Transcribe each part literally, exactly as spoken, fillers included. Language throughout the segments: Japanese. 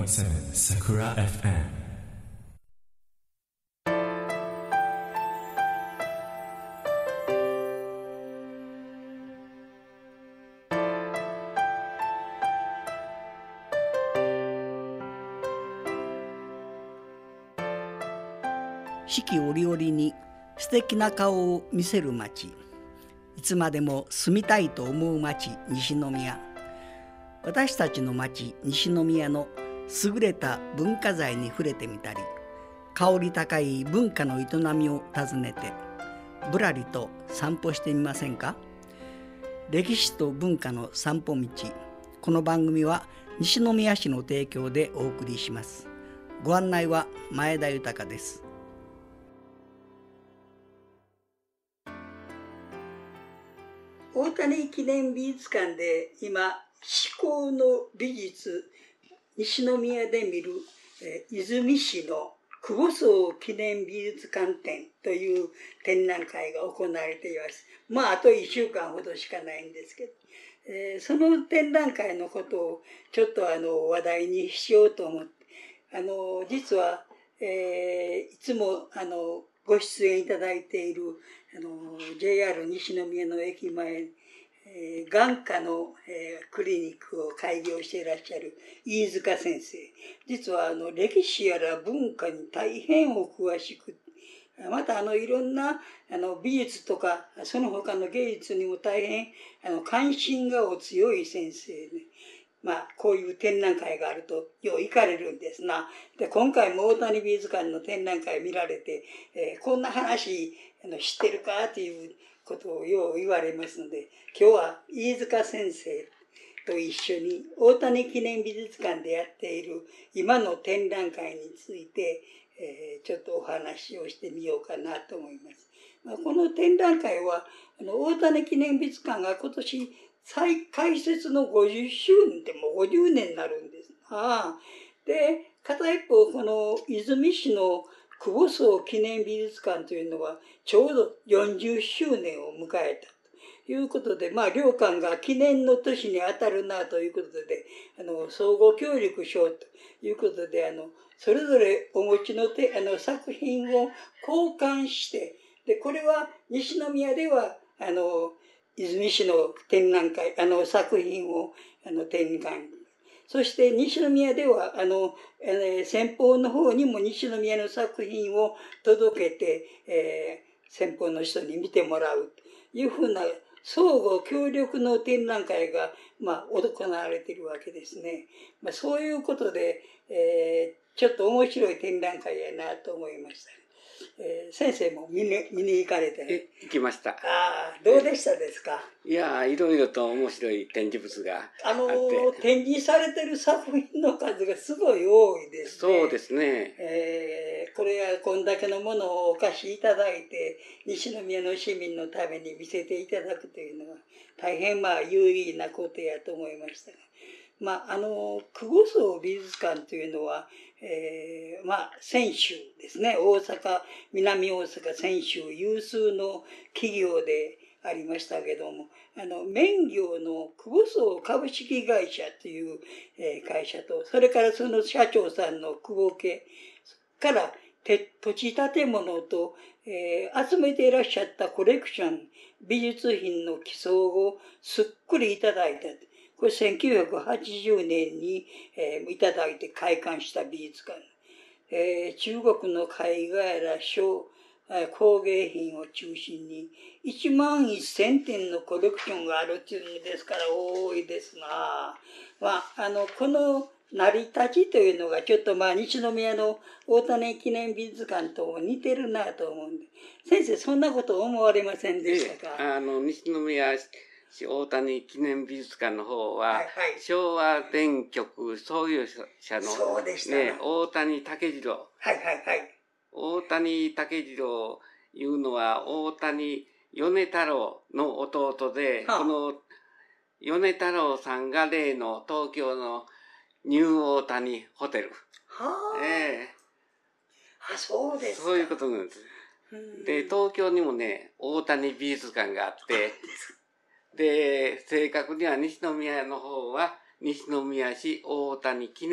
イントセブン Sakura エフエム。 四季折々に素敵な顔を見せる町、いつまでも住みたいと思う町、西宮。私たちの町、西宮の優れた文化財に触れてみたり、香り高い文化の営みを訪ねてぶらりと散歩してみませんか。歴史と文化の散歩道。この番組は西宮市の提供でお送りします。ご案内は前田豊です。大谷記念美術館で今、至高の美術、西宮で見る、えー、泉市の久保荘記念美術館展という展覧会が行われています。まあ、あといっしゅうかんほどしかないんですけど、えー、その展覧会のことをちょっとあの話題にしようと思って、あの実は、えー、いつもあのご出演いただいているあの ジェイアール 西宮の駅前、えー、眼科の、えー、クリニックを開業していらっしゃる飯塚先生。実はあの歴史やら文化に大変お詳しく、またあのいろんなあの美術とかその他の芸術にも大変あの関心がお強い先生で、まあこういう展覧会があるとよう行かれるんですな。で今回も大谷美術館の展覧会見られて、えー、こんな話あの知ってるかということをよう言われますので、今日は飯塚先生と一緒に大谷記念美術館でやっている今の展覧会について、えー、ちょっとお話をしてみようかなと思います。まあ、この展覧会はあの大谷記念美術館が今年再開設のごじゅっしゅうねんでもうごじゅうねんになるんです。ああで片一方この泉市の久保荘記念美術館というのはちょうどよんじゅっしゅうねんを迎えたということで、まあ両館が記念の年に当たるなということで、あの相互協力しようということで、あのそれぞれお持ちのてあの作品を交換して、でこれは西宮ではあの泉市の展覧会、あの作品をあの展覧そして西宮ではあの、えー、先方の方にも西宮の作品を届けて、えー、先方の人に見てもらうというふうな相互協力の展覧会が、まあ、行われているわけですね。まあ、そういうことで、えー、ちょっと面白い展覧会やなと思いました。えー、先生も見に、見に行かれて、ね、 え行きました。 ああ、どうでしたですか。 いやいろいろと面白い展示物があって、 あの展示されてる作品の数がすごい多いですね。 そうですね。 えー、これはこんだけのものをお貸しいただいて西宮の市民のために見せていただくというのは大変まあ有意義なことやと思いましたが、まああの久保荘美術館というのは、えー、まあ泉州ですね。大阪南大阪泉州有数の企業でありましたけども、あの綿業の久保荘株式会社という、えー、会社と、それからその社長さんの久保家から土地建物と、えー、集めていらっしゃったコレクション美術品の寄贈をすっくりいただいた。これせんきゅうひゃくはちじゅうねんに、えー、いただいて開館した美術館。えー、中国の絵画やら小工芸品を中心にいちまんせんてんのコレクションがあるっていうのですから多いですな。まあ、あの、この成り立ちというのがちょっとまあ西宮の大谷記念美術館と似てるなと思うんで、先生そんなこと思われませんでしたか。 えあの、西宮大谷記念美術館の方は、はいはい、昭和電極創業者の、 そうでしたね、大谷武次郎。 はいはいはい。 大谷武次郎いうのは大谷米太郎の弟で、はあ、この米太郎さんが例の東京のニュー大谷ホテル。 はあ。 えー、あ、そうですか。 そういうことなんです。で、東京にもね、大谷美術館があって、で、正確には西宮の方は西宮市大谷記念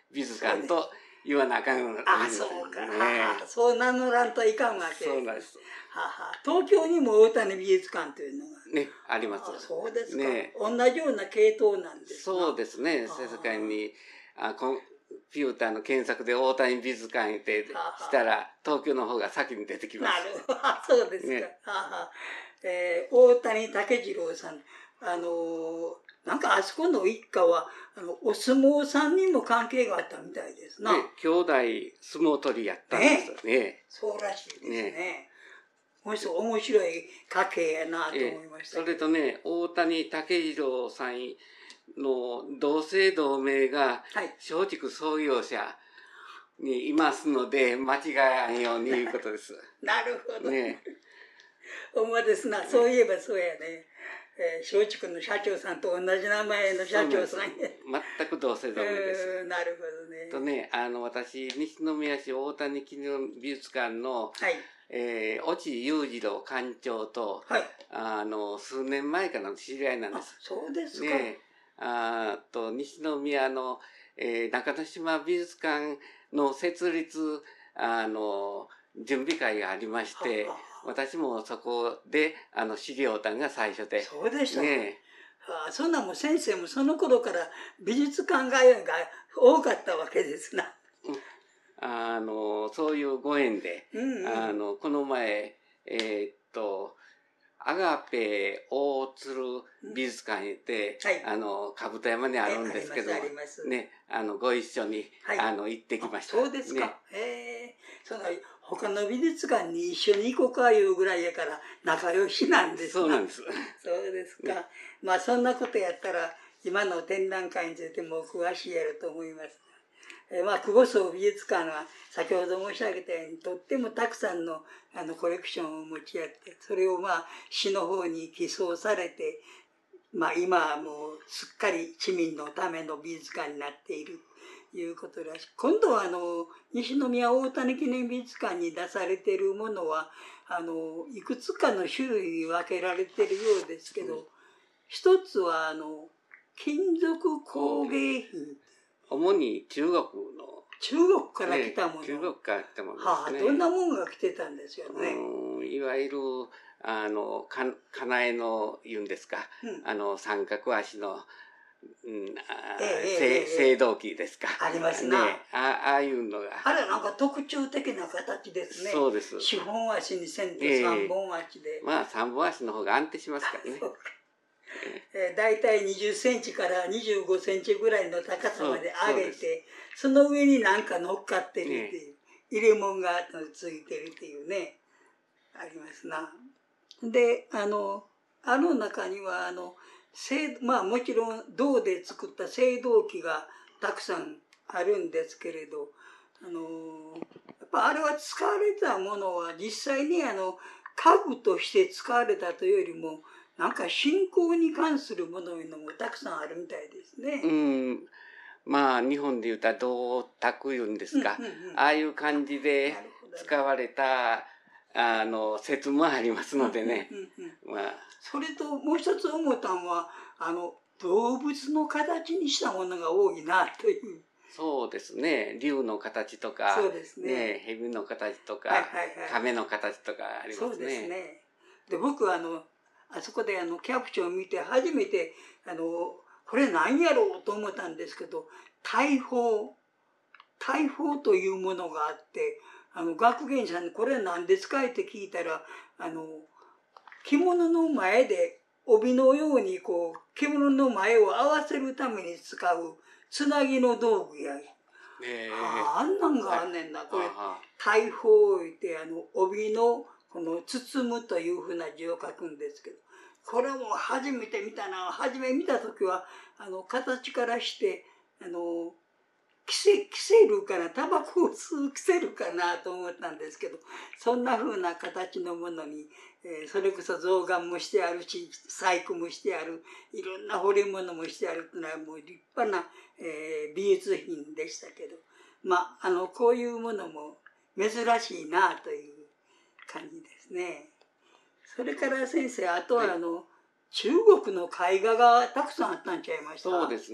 美術館と言わなあかんようなあ、そうか、ね、そう名乗らんといかんわけです。 そうなんです。 はは東京にも大谷美術館というのがね、あります。 あ、そうですか、 ね、 同じような系統なんですか。 そうですね。世界にあコンピューターの検索で大谷美術館ってしたら東京の方が先に出てきます。 なるほど、そうですか。ね、ははえー、大谷武次郎さん、あのーなんかあそこの一家はあのお相撲さんにも関係があったみたいですな。 ね、兄弟相撲取りやったんですよね。 ね、そうらしいですね。ね、面白い家系やなと思いました、 えー。それとね、大谷武次郎さんの同姓同名が松竹創業者にいますので、間違えないようにいうことです。 なるほど。 ね。 ほんまですな、そういえばそうやね。えー、松竹の社長さんと同じ名前の社長さんや。 全く同姓同名です。 なるほどね。 とね、あの、私、西宮市大谷記念美術館の、はい、えー、越智裕次郎館長と、はい、あの、数年前からの知り合いなんです。 そうですか。 ね、あと、西宮の、えー、中之島美術館の設立、あの、準備会がありまして、はは私もそこで、あの、資料団が最初で。 そうでしたね。ああ、そんなもん先生もその頃から美術館通いが多かったわけですな。 うん、あの、そういうご縁で、うんうん、あの、この前、えー、っと、アガペ大鶴美術館で、うんはい、あの、兜山にあるんですけど、 あります、 ね、あの、ご一緒に、はい、あの、行ってきました。 そうですか。ね、へえ。その他の美術館に一緒に行こうかいうぐらいやから仲良しなんですな。そうなんです。 そうですか。ね、まあそんなことやったら今の展覧会についても詳しいやろと思います。えまあ久保荘美術館は先ほど申し上げたようにとってもたくさんのあのコレクションを持ち合ってそれをまあ市の方に寄贈されて、まあ今はもうすっかり市民のための美術館になっている。いうことらしい。今度はあの西宮大谷記念美術館に出されているものはあのいくつかの種類に分けられているようですけど、一つはあの金属工芸品。 主に中国の。 中国から来たもの。 ね、中国から来たものですね。 はあ、どんなものが来てたんですよね。 うんいわゆるあのかかなえの言うんですか、うん、あの三角足の。うんあええ、青銅器ですか。 ありますな。 ね、あああいうのが。 あれなんか特徴的な形ですね。 そうです。 四本足にせんと三本足で。 えー、まあ三本足の方が安定しますからね。 えー、大体にじゅっセンチからにじゅうごセンチぐらいの高さまで上げて、そ, その上になんか乗っかってるっていう、ね、入れ物がついてるっていうね、ありますな。で、あの、あの中には、あの、まあもちろん銅で作った青銅器がたくさんあるんですけれど、あのやっぱあれは使われたものは実際にあの家具として使われたというよりもなんか信仰に関するものいうのもたくさんあるみたいですね。 うんまあ日本で言うたら銅鐸いうんですか、うんうんうん、ああいう感じで使われたあの説もありますのでね。まあそれともう一つ思ったのはあの動物の形にしたものが多いなという。 そうですね。竜の形とか、 そうですね。 ね蛇の形とか、 はいはいはい、 亀の形とかありますね。 そうですね。で僕はあのあそこであのキャプチョンを見て初めてあのこれ何やろうと思ったんですけど、大砲大砲というものがあって。あの学芸員さんにこれ何ですかって聞いたらあの着物の前で帯のようにこう着物の前を合わせるために使うつなぎの道具や、えー、あ, あんなんがあんねんな、はい、これ大砲言ってあの帯のこの包むというふうな字を書くんですけど、これも初めて見たな。初め見た時はあの形からしてあのキセ、キセルかな、タバコを吸うキセルかなと思ったんですけど、そんな風な形のものに、えー、それこそ象眼もしてあるし、細工もしてある、いろんな彫り物もしてあるっていうのはもう立派な、えー、美術品でしたけど、まあ、あの、こういうものも珍しいなという感じですね。それから先生、あとはあの、はい、中国の絵画がたくさんあったんちゃいました？ そうですね。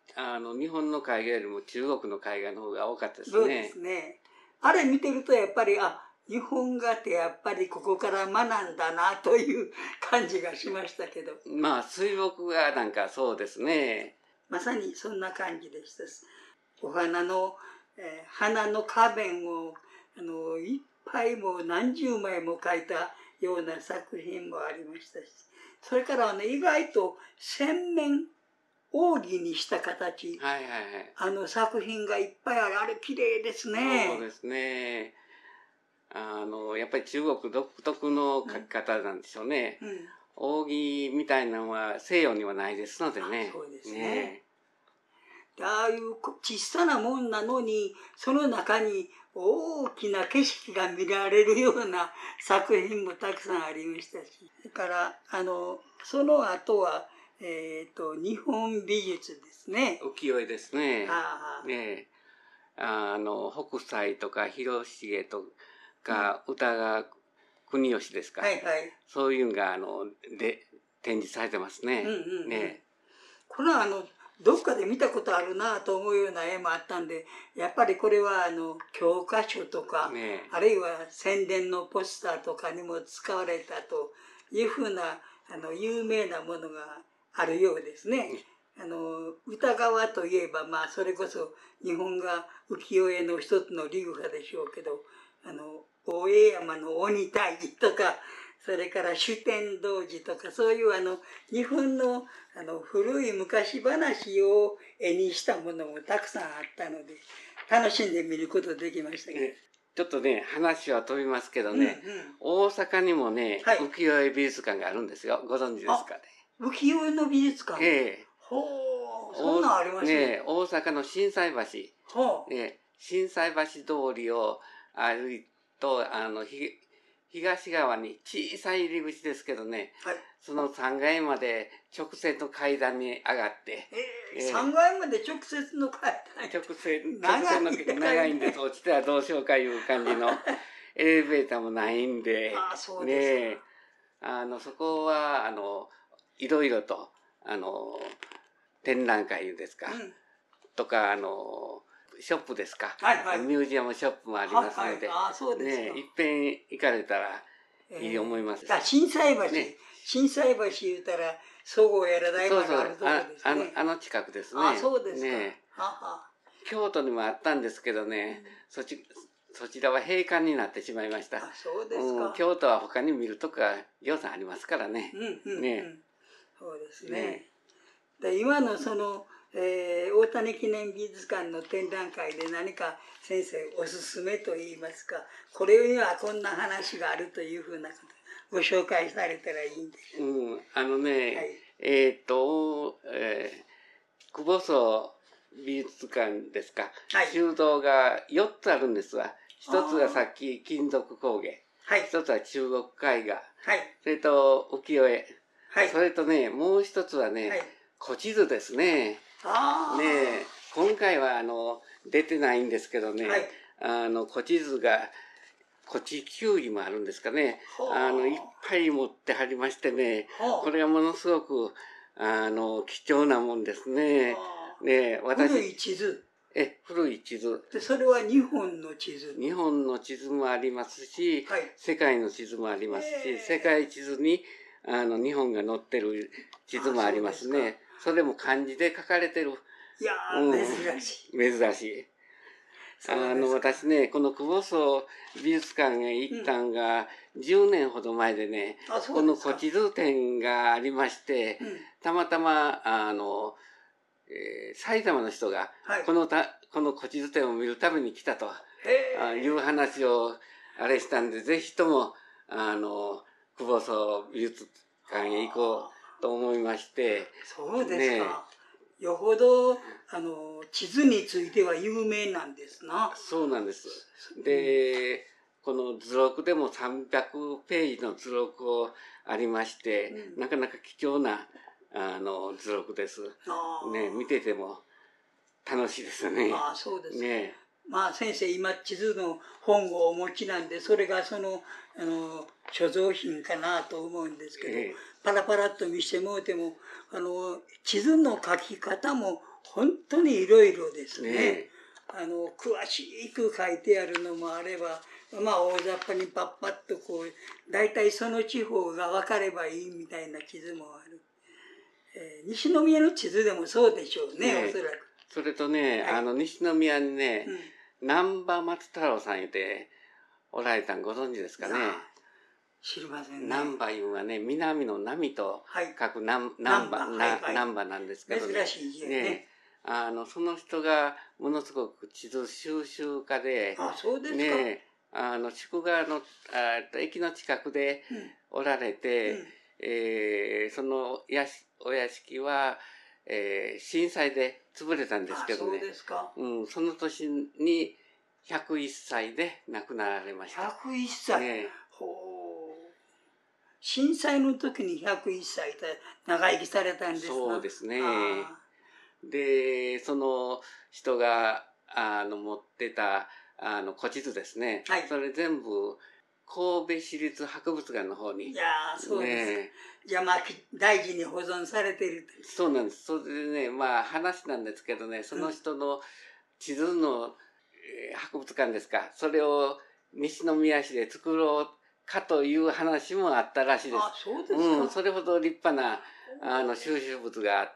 あの日本の絵画よりも中国の絵画の方が多かったですね。 そうですね。あれ見てるとやっぱり、あ、日本画ってやっぱりここから学んだなという感じがしましたけど。 まあ水墨画なんかそうですね。 まさにそんな感じでした。お花の、えー、花の花弁をあのいっぱいもう何十枚も描いたような作品もありましたし、それからあの意外と洗面扇にした形、 はいはいはい、 あの作品がいっぱいある。あれ綺麗ですね。 そうですね。あのやっぱり中国独特の描き方なんでしょうね。うんうん、扇みたいなのは西洋にはないですのでね。 そうですね。ね、ああいう小さなもんなのに、その中に大きな景色が見られるような作品もたくさんありましたし、それからあのその後は、えーと、日本美術ですね。 浮世絵ですね。 ああ、 ね、あの北斎とか広重とか、うん、歌川国芳ですか、はいはい、そういうのがあので展示されてますね。うんうんうん、ね、 これはあのどっかで見たことあるなと思うような絵もあったんで、やっぱりこれはあの教科書とか、ね、あるいは宣伝のポスターとかにも使われたというふうなあの有名なものがあるようですね。あの歌川といえば、まあ、それこそ日本が浮世絵の一つの流派でしょうけど、あの大江山の鬼退治とか、それから酒呑童子とか、そういうあの日本のあの古い昔話を絵にしたものもたくさんあったので、楽しんで見ることできましたけど。 ちょっとね、話は飛びますけどね、うんうん、大阪にもね、はい、浮世絵美術館があるんですよ。ご存知ですかね。 浮世絵の美術館、ええ、ほう、そんなんありますね。 ね、大阪の心斎橋、ほう、ね、心斎橋通りを歩いと、あのひ東側に小さい入り口ですけどね、はい、そのさんがいまで直接の階段に上がって、 えーえー、さんがいまで直接の階段、 直接長いの長いんです。落ちてはどうしようかいう感じのエレベーターもないんで、 あ、そうですね、あのそこはあのいろいろとあの展覧会ですか、うん、とかあのショップですか、はいはい、ミュージアムショップもありますので、はいはい、ね、いっぺん行かれたらいいと思います。 えー、あ、心斎橋、ね、心斎橋言うたらそごうやら大丸があるところですね。 あの、あの近くですね。 あ、そうですか。 ね、はは、京都にもあったんですけどね、うん、そちそちらは閉館になってしまいました。 あ、そうですか。 うん、京都は他に見るとこがようさんありますからね。 うんうんうん、ね、そうですね。ね、で今のそのえー、大谷記念美術館の展覧会で何か先生おすすめといいますか、これにはこんな話があるというふうなことご紹介されたらいいんでしょう。 うん、あのね、はい、えっと、えー、久保荘美術館ですか、はい、収蔵がよっつあるんですわ。一つがさっき金属工芸、はい、一つは中国絵画、はい、それと浮世絵、はい、それとね、もう一つはね、はい、古地図ですね。あね、今回はあの出てないんですけどね、はい、あの古地図が古地球儀もあるんですかね、あのいっぱい持ってはりましてね、これがものすごくあの貴重なもんですね。ね、 私古い地図、 え古い地図で、それは日本の地図、 日本の地図もありますし、はい、世界の地図もありますし、世界地図にあの日本が載ってる地図もありますね。それも漢字で書かれてる。 いやー、うん、珍しい。 珍しい。あの、私ね、この久保荘美術館へ行ったんがじゅうねんほど前でね、うん、この古地図展がありまして、うん、たまたま、あの、えー、埼玉の人が、このた、はい、この古地図展を見るために来たという話をあれしたんで、ぜひとも、あの、久保荘美術館へ行こう。と思いまして。 そうですか。ね、よほどあの地図については有名なんですな。 そうなんです。で、この図録でもさんびゃくページの図録をありまして、うん、なかなか貴重なあの図録です。ね、見てても楽しいですね。 ああ、そうですね。まあ先生今地図の本をお持ちなんで、それがそのあの所蔵品かなと思うんですけど、えー、パラパラっと見せてもらっても、あの地図の書き方も本当にいろいろですね。 ねあの詳しく書いてあるのもあれば、まあ大雑把にパッパッとこう大体その地方が分かればいいみたいな地図もある。えー、西宮の地図でもそうでしょうね、 ねおそらく。 それとね、はい、あの西宮にね、うん、難波松太郎さん言っておられたんご存知ですかね。 知りませんね。 難波いうのはね、南の波と書く難波なんですけどね。 珍しい字ね。ね、 あのその人がものすごく地図収集家で、 あ、そうですか。 ね、あの宿川のあ駅の近くでおられて、うんうん、えー、そのやしお屋敷は、えー、震災で潰れたんですけどね。 あ、そうですか。 うん、その年にひゃくいっさいで亡くなられました。 ひゃくいっさい。ね、ほう。震災の時にひゃくいっさいで長生きされたんですか。 そうですね。で、その人があの持ってたあの古地図ですね。はい、それ全部神戸市立博物館の方に。 いやー、そうですか。ね、じゃあまあ大事に保存されている。 そうなんです。それでね、まあ話なんですけどね、その人の地図の、えー、博物館ですか。それを西宮市で作ろうかという話もあったらしいです。 あ、そうですか。 うん、それほど立派なあの収集物があって、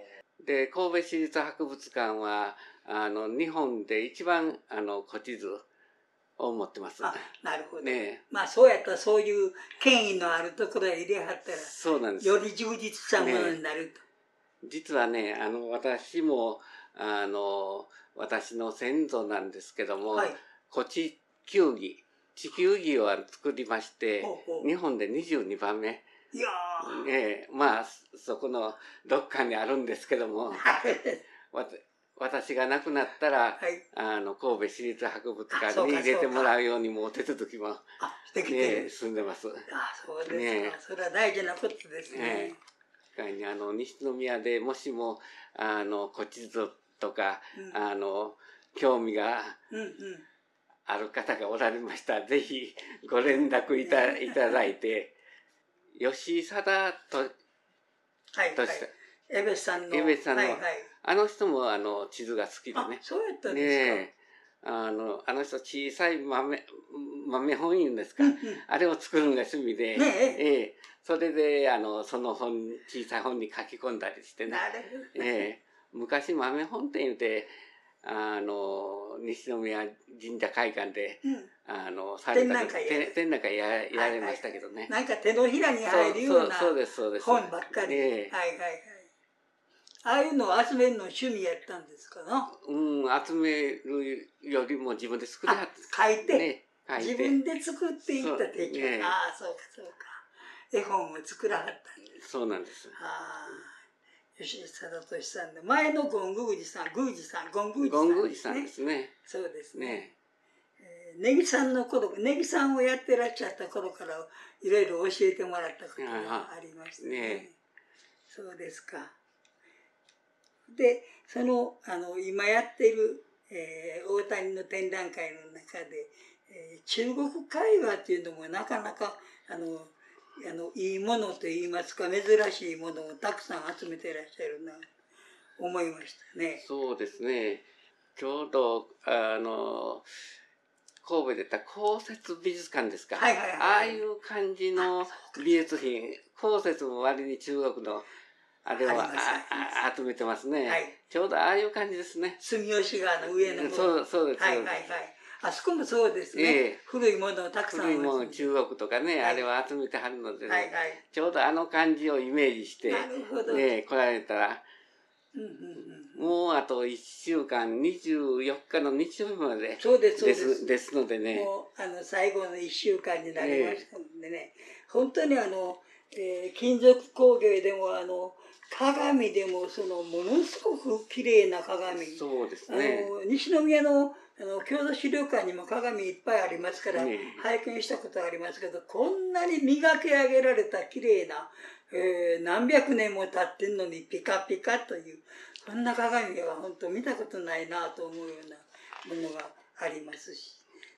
で神戸市立博物館はあの日本で一番あの古地図を持ってます。 あ、なるほど。 ね、 まあそうやったらそういう権威のあるところへ入れはったら、 そうなんです。 より充実したものになると。 ね、実はね、あの私もあの私の先祖なんですけども、はい、古地球儀。地球儀を作りまして、ほうほう、日本でにじゅうにばんめ。 いやー、えー、まあそこのどっかにあるんですけどもわ私が亡くなったら、はい、あの神戸市立博物館に入れてもらうようにもお手続きも、ね、進んでます。 あ、そうですか、ね、それは大事なことですね。 ね、あの西宮でもしもあの古地図とか、うん、あの興味が、うんうん、ある方がおられましたら、ぜひご連絡い た, いただいて、吉井貞と、はいはい、江部さんの、 江部さんの、 はいはい、 あの人もあの地図が好きでね。 そうやったんですか。ね、 あのあの人小さい豆豆本いうんですか、うんうん、あれを作るのが趣味で、ねええ、それであのその本小さい本に書き込んだりしてね。 なるほど、 ええ、昔豆本って言うて。あの西宮神社会館で、うん、あのされた展覧会 や, やられましたけどね、 はいはい、なんか手のひらに入るような本ばっかり、 ね、 はいはいはい、ああいうのを集めるの趣味やったんですかな。 うん、集めるよりも自分で作りはって書いて、ね、 書いて自分で作っていったっていう、ね、ああそうかそうか、絵本を作らはったんです。 そうなんです。 ああ、吉井貞俊さんで、前の権宮司さん、宮司さん、権宮司さんですね。 そうですね。えー、ネギさんの頃、ネギさんをやってらっしゃった頃からいろいろ教えてもらったことがありましたね。ね、そうですか。で、その、あの、今やっている、えー、大谷の展覧会の中で、えー、中国絵画っていうのもなかなか、あの、あのいいものといいますか、珍しいものをたくさん集めていらっしゃるなと思いましたね。 そうですね。ちょうどあの神戸で言った公設美術館ですか、 はいはいはい、 ああいう感じの美術品、公設も割に中国のあれをああ集めてますね、はい、ちょうどああいう感じですね。 住吉川の上の方、 そうそうです、 はいはいはい、あそこもそうですね、えー、古いものをたくさん、 古いもの中国とかね、はい、あれは集めてはるので、ね、はいはい、ちょうどあの感じをイメージして、 なるほど、 ね、来られたら、うんうんうん、もうあといっしゅうかん、にじゅうよっかの日曜日までそうですそうですですのでね、 もうあの最後のいっしゅうかんになりましたのでね、えー、本当にあの、えー、金属工芸でもあの鏡でもそのものすごく綺麗な鏡、 そうですね、 あの西宮のあの郷土資料館にも鏡いっぱいありますから、ね、拝見したことありますけど、こんなに磨き上げられた綺麗な、えー、何百年も経ってんのにピカピカという、そんな鏡は本当見たことないなと思うようなものがありますし、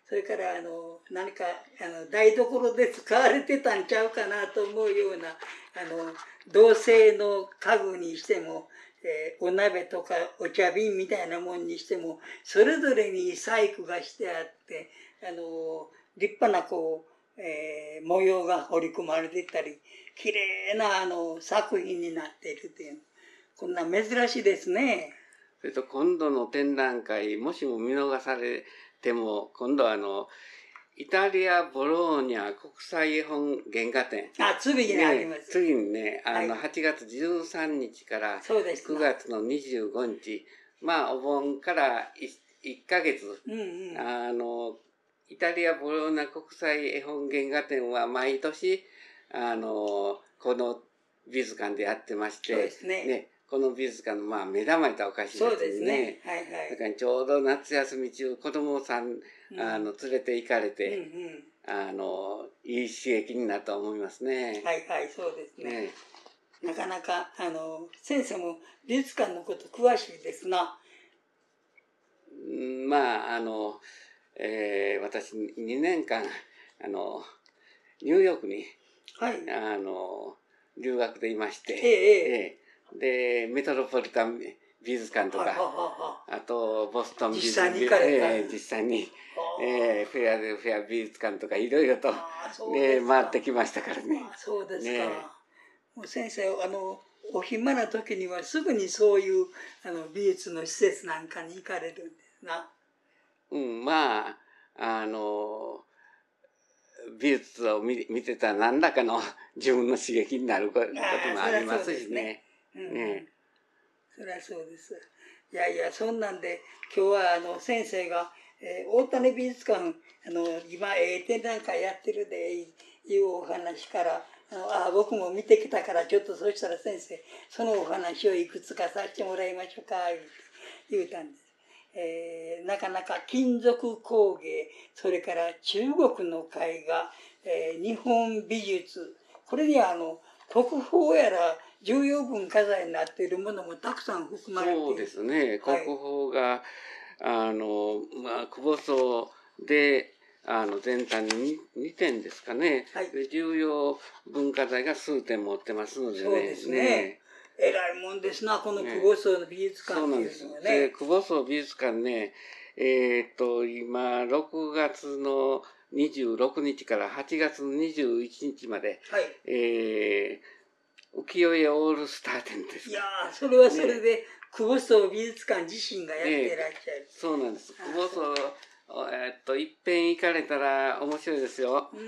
それからあの何かあの台所で使われてたんちゃうかなと思うようなあの銅製の家具にしても、えー、お鍋とかお茶瓶みたいなもんにしてもそれぞれに細工がしてあってあの立派なこう、えー、模様が彫り込まれてたりきれいなあの作品になっているという、こんな珍しいですね。 それと今度の展覧会、もしも見逃されても、今度はあの、イタリア・ボローニャ国際絵本原画展。 あ、次にあります。 ね、次にね、あの、はい、はちがつじゅうさんにちからくがつのにじゅうごにち、まあ、お盆からいっかげつ、うんうん、あの、イタリア・ボローニャ国際絵本原画展は毎年、あの、この美術館でやってまして、 そうですね。ね、 この美術館のまあ目玉いたおかしいですね。 そうですね。はいはい。 だからちょうど夏休み中、子供さん、うん、あの連れて行かれて、うんうん、あのいい刺激になったと思いますね。 はいはい、そうですね。ね、なかなかあの先生も美術館のこと詳しいですな。 うん、まああの、えー、私にねんかんあのニューヨークに、はい、あの留学でいまして。ええええで、メトロポリタン美術館とか、あと、ボストン美術館、実際に、えー、実際に、えー、フェアでフェア美術館とか、いろいろと、ね、回ってきましたからね。 そうですか。ね、もう先生、あの、お暇な時にはすぐにそういうあの美術の施設なんかに行かれるんですな。 うん、まあ、あの、美術を 見, 見てたら何らかの自分の刺激になることもありますしね。 うん、ね、そりゃそうです。いやいや、そんなんで今日はあの先生が、えー、大谷美術館あの今ええ展覧会やってるでいうお話からあのあ僕も見てきたからちょっとそしたら先生そのお話をいくつかさせてもらいましょうか言うたんです。えー、なかなか金属工芸、それから中国の絵画、えー、日本美術、これにはあの国宝やら重要文化財になっているものもたくさん含まれている。 そうですね。国宝が、はい、あの、まあ、久保荘で、あの、全体ににてんですかね。はい、重要文化財が数点持ってますのでね。 そうですね。ね、えらいもんですな、この久保荘の美術館っていうのはね。そうなんです。で、 久保荘美術館ね、えー、っと、今、ろくがつのにじゅうろくにちからはちがつのにじゅういちにちまで、はい、えー、浮世絵オールスター展です。 いやー、それはそれで、ね、久保荘美術館自身がやっていらっしゃる。 ね、そうなんです。久保荘、えっと、いっぺん行かれたら面白いですよ。うん、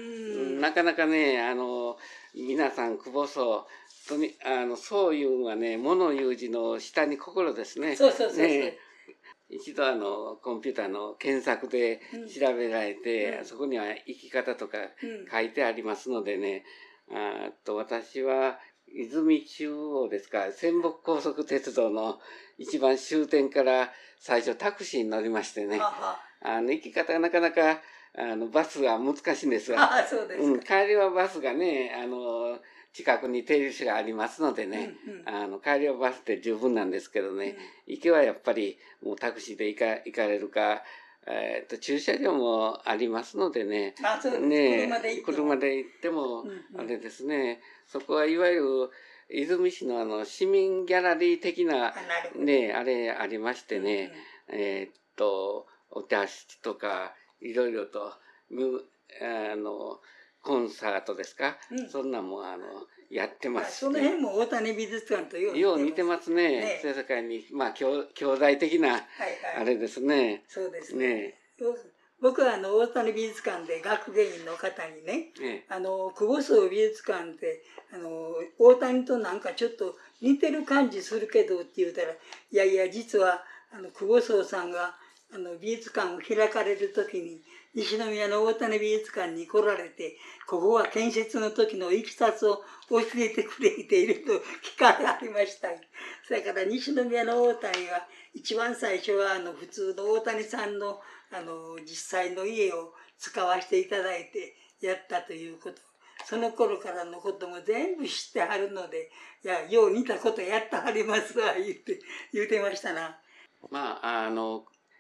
なかなかね、あの、皆さん久保荘、とにあのそういうのはね、物言う字の下に心ですね。 そうそうそうそう。ね、 一度あのコンピューターの検索で調べられて、うん、そこには生き方とか書いてありますのでね、うん、あと私は泉中央ですか、泉北高速鉄道の一番終点から最初タクシーに乗りましてね、あの生き方がなかなかあのバスは難しいんですが、 あそうですか、 うん、帰りはバスがね、あの近くに停留所がありますのでね、うんうん、あの帰りはバスで十分なんですけどね、うん、行きはやっぱりもうタクシーで行か行かれるか、えー、と駐車場もありますのでね、 あそうですね、 車で行っても、 車で行ってもあれですね、うんうん、そこはいわゆる泉市のあの市民ギャラリー的なね、あれありましてね、うんうん、えー、っとお茶室とかいろいろとあのコンサートですか、うん、そんなもあのやってます、 ね、その辺も大谷美術館とよう似てますね。ね、世界にまあ兄弟的なあれですね。はいはい、 そうですね。ね、僕はあの大谷美術館で学芸員の方にね、ね、あの久保荘美術館ってあの大谷となんかちょっと似てる感じするけどって言うたら、いやいや実はあの久保荘さんがあの美術館を開かれる時に西宮の大谷美術館に来られて、ここは建設の時のいきさつを教えてくれていると聞かれありました。それから西宮の大谷は一番最初はあの普通の大谷さんのあの実際の家を使わせていただいてやったということ。その頃からのことも全部知ってはるので、いや、よう似たことやってはりますわ、言って、言うてましたな。 まあ、あの、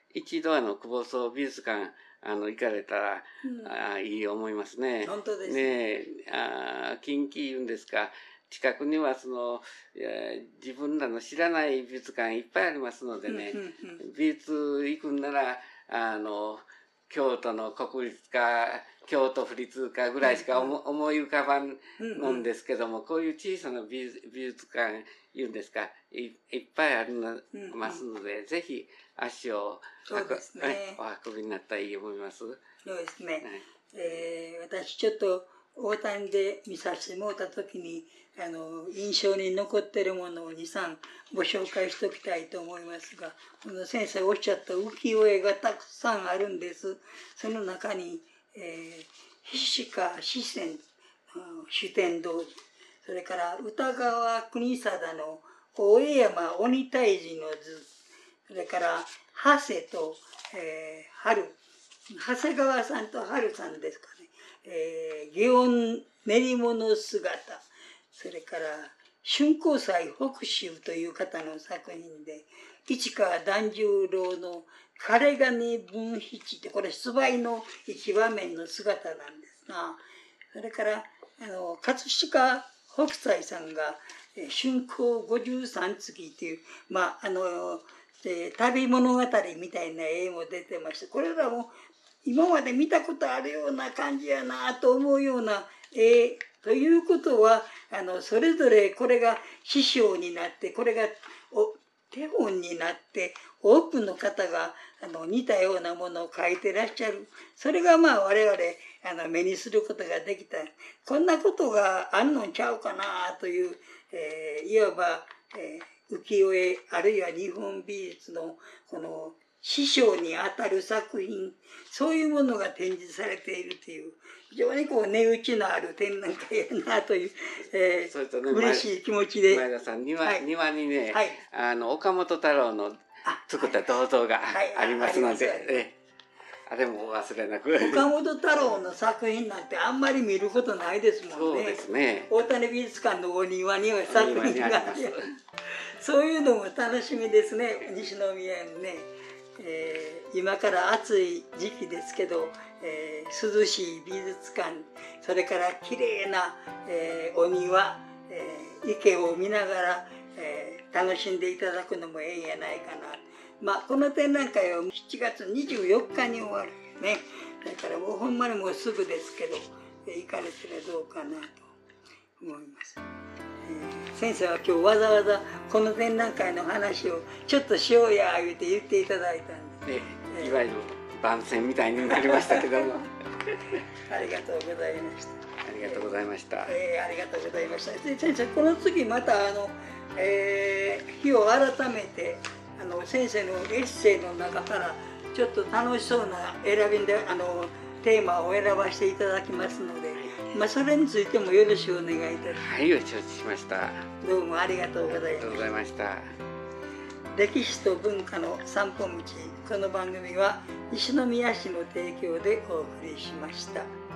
一度あの久保荘美術館あの行かれたら、うん、あいい思いますね。 本当ですね。あ近畿言うんですか。近くにはその自分らの知らない美術館いっぱいありますのでね、うんうんうん、美術行くんならあの京都の国立か京都府立かぐらいしか思、うんうん、思い浮かばんのんですけども、こういう小さな美術、美術館いうんですか い, いっぱいありますので、うんうん、ぜひ足をそうです、ね、 お運びになったらいいと思います。 そうですね、はいえー、私ちょっと大谷で見させてもらった時にあの印象に残っているものをに、さんご紹介しておきたいと思いますが、この先生おっしゃった浮世絵がたくさんあるんです。その中に、えー、菱川四川主天堂、それから歌川国貞の大江山鬼退治の図、それから長谷と、えー、春長谷川さんと春さんですかね、えー、祇園練り物姿、それから春光祭北州という方の作品で、市川團十郎の枯金文七って、これ出売の一場面の姿なんですが、それからあの葛飾北斎さんが春光五十三月っていう、まああの旅物語みたいな絵も出てまして、これらも今まで見たことあるような感じやなと思うような絵ということは、あのそれぞれこれが師匠になって、これがお手本になって、多くの方があの似たようなものを描いてらっしゃる。それがまあ我々あの目にすることができた。こんなことがあんのんちゃうかなという、えー、いわば、えー、浮世絵あるいは日本美術のこの師匠にあたる作品、そういうものが展示されているという、非常にこう値打ちのある展覧会やなという、えーそれとね、嬉しい気持ちで。 前田さん、庭、はい、庭にね、はい、あの岡本太郎の作った銅像がありますので、はいはい、えあれも忘れなく。 岡本太郎の作品なんてあんまり見ることないですもんね。 そうですね。 大谷美術館のお庭には作品があります。そういうのも楽しみですね、西宮のね。えー、今から暑い時期ですけど、えー、涼しい美術館、それからきれいな、えー、お庭、えー、池を見ながら、えー、楽しんでいただくのもええんやないかな。まあこの展覧会はしちがつにじゅうよっかに終わるね。だからもうほんまにもうすぐですけど、えー、行かれたらどうかなと思います。えー、先生は今日わざわざこの展覧会の話をちょっとしようや言うて言っていただいたんで、 えー、いわゆる番宣みたいになりましたけどもありがとうございました。 ありがとうございました。 えー、ありがとうございました。で先生、この次またあの、えー、日を改めてあの先生のエッセイの中からちょっと楽しそうな選びであのテーマを選ばせていただきますので、まあ、それについてもよろしくお願いいたします。 はい、承知しました。 どうもありがとうございました。 ありがとうございました。 歴史と文化の散歩道、この番組は西宮市の提供でお送りしました。